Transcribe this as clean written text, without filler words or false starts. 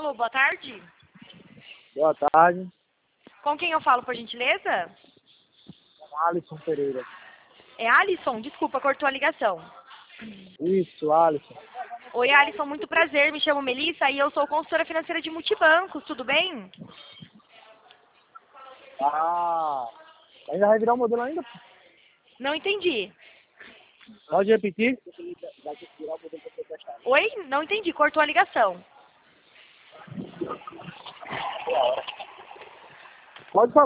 Alô, boa tarde. Boa tarde, Com quem eu falo, por gentileza? Alisson Pereira. É Alisson? Desculpa, cortou a ligação. Isso, Alisson. Oi, Alisson, muito prazer. Me chamo Melissa e eu sou consultora financeira de Multibancos. Tudo bem? Ah, ainda vai virar o modelo ainda? Não entendi. Pode repetir? Oi? Não entendi, cortou a ligação. Pode falar.